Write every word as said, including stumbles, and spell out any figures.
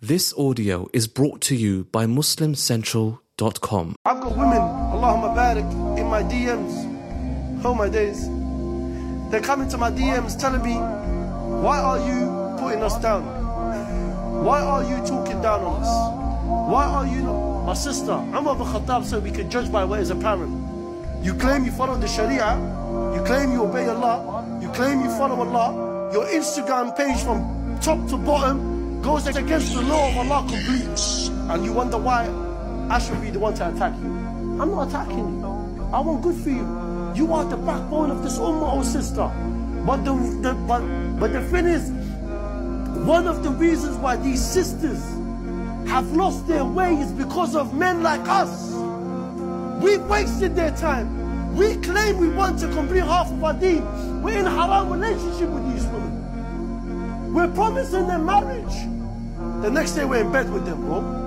This audio is brought to you by Muslim Central dot com. I've got women, Allahumma barik, in my D Ms. Oh my days. They're coming to my D Ms telling me, why are you putting us down? Why are you talking down on us? Why are you not? My sister, Umar ibn Khattab said we can judge by what is apparent. You claim you follow the Sharia, you claim you obey Allah, you claim you follow Allah, your Instagram page from top to bottom goes against the law of Allah completely. And you wonder why I should be the one to attack you. I'm not attacking you. I want good for you. You are the backbone of this ummah, oh sister. But the, the, but, but the thing is, one of the reasons why these sisters have lost their way is because of men like us. We wasted their time. We claim we want to complete half of our deen. We're in a haram relationship with these women. We're promising them marriage. The next day we're in bed with them, bro.